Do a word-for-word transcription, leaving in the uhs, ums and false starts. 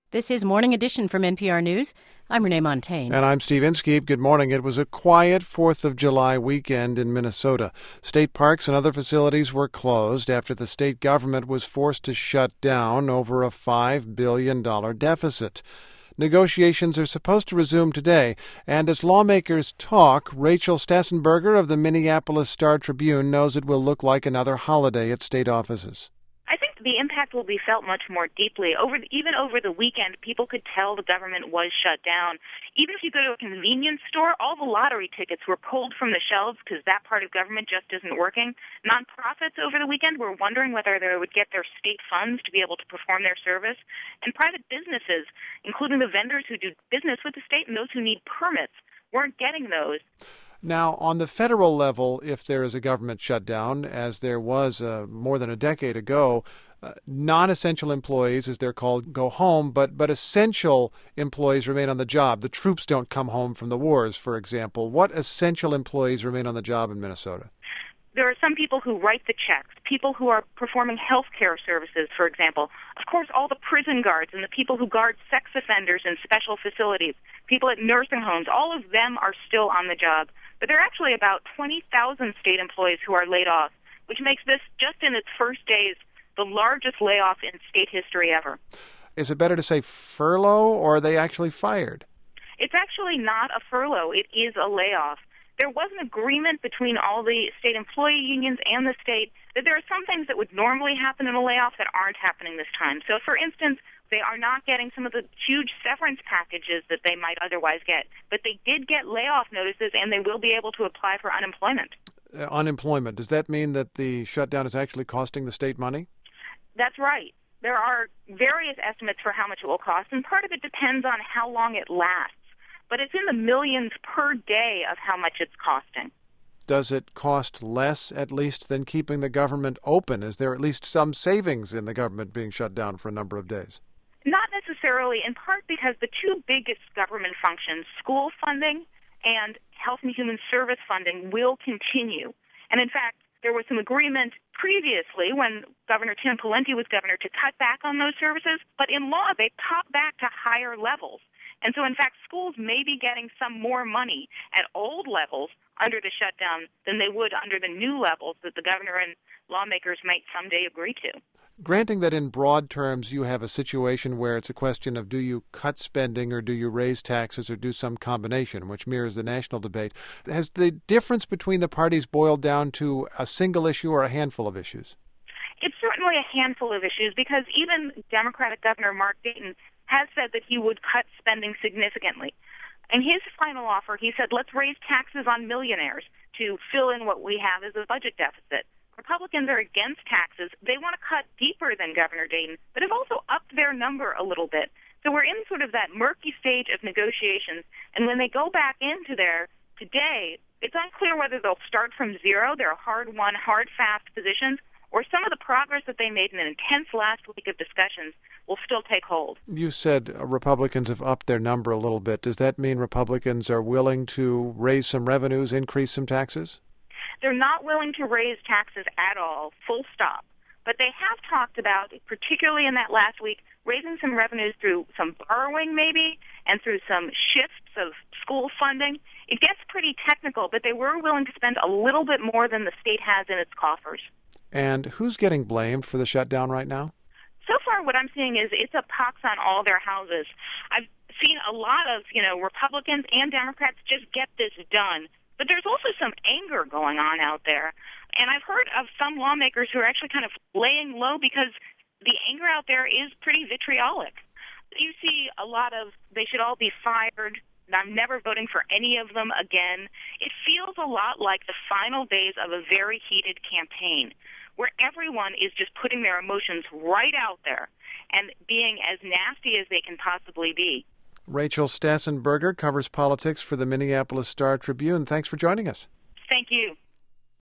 This is Morning Edition from N P R News. I'm Renee Montaigne. And I'm Steve Inskeep. Good morning. It was a quiet fourth of July weekend in Minnesota. State parks and other facilities were closed after the state government was forced to shut down over a five billion dollars deficit. Negotiations are supposed to resume today, and as lawmakers talk, Rachel Stassenberger of the Minneapolis Star-Tribune knows it will look like another holiday at state offices. The impact will be felt much more deeply. Over the, even over the weekend, people could tell the government was shut down. Even if you go to a convenience store, all the lottery tickets were pulled from the shelves because that part of government just isn't working. Nonprofits over the weekend were wondering whether they would get their state funds to be able to perform their service. And private businesses, including the vendors who do business with the state and those who need permits, weren't getting those. Now, on the federal level, if there is a government shutdown, as there was uh, more than a decade ago, uh, non-essential employees, as they're called, go home, but, but essential employees remain on the job. The troops don't come home from the wars, for example. What essential employees remain on the job in Minnesota? There are some people who write the checks, people who are performing health care services, for example. Of course, all the prison guards and the people who guard sex offenders in special facilities, people at nursing homes, all of them are still on the job. But there are actually about twenty thousand state employees who are laid off, which makes this, just in its first days, the largest layoff in state history ever. Is it better to say furlough, or are they actually fired? It's actually not a furlough. It is a layoff. There was an agreement between all the state employee unions and the state that there are some things that would normally happen in a layoff that aren't happening this time. So, for instance, they are not getting some of the huge severance packages that they might otherwise get. But they did get layoff notices, and they will be able to apply for unemployment. Uh, unemployment. Does that mean that the shutdown is actually costing the state money? That's right. There are various estimates for how much it will cost, and part of it depends on how long it lasts. But it's in the millions per day of how much it's costing. Does it cost less, at least, than keeping the government open? Is there at least some savings in the government being shut down for a number of days? Not necessarily, in part because the two biggest government functions, school funding and health and human service funding, will continue. And in fact, there was some agreement previously when Governor Tim Pawlenty was governor to cut back on those services, but in law they popped back to higher levels. And so, in fact, schools may be getting some more money at old levels under the shutdown than they would under the new levels that the governor and lawmakers might someday agree to. Granting that in broad terms you have a situation where it's a question of do you cut spending or do you raise taxes or do some combination, which mirrors the national debate, has the difference between the parties boiled down to a single issue or a handful of issues? It's certainly a handful of issues because even Democratic Governor Mark Dayton has said that he would cut spending significantly. In his final offer, he said, let's raise taxes on millionaires to fill in what we have as a budget deficit. Republicans are against taxes. They want to cut deeper than Governor Dayton, but have also upped their number a little bit. So we're in sort of that murky stage of negotiations, and when they go back into there today, it's unclear whether they'll start from zero, their hard-won, hard-fast positions, or some of the progress that they made in an intense last week of discussions will still take hold. You said Republicans have upped their number a little bit. Does that mean Republicans are willing to raise some revenues, increase some taxes? They're not willing to raise taxes at all, full stop. But they have talked about, particularly in that last week, raising some revenues through some borrowing maybe and through some shifts of school funding. It gets pretty technical, but they were willing to spend a little bit more than the state has in its coffers. And who's getting blamed for the shutdown right now? So far what I'm seeing is it's a pox on all their houses. I've seen a lot of, you know, Republicans and Democrats just get this done. But there's also some anger going on out there. And I've heard of some lawmakers who are actually kind of laying low because the anger out there is pretty vitriolic. You see a lot of, they should all be fired, I'm never voting for any of them again. It feels a lot like the final days of a very heated campaign where everyone is just putting their emotions right out there and being as nasty as they can possibly be. Rachel Stassenberger covers politics for the Minneapolis Star-Tribune. Thanks for joining us. Thank you.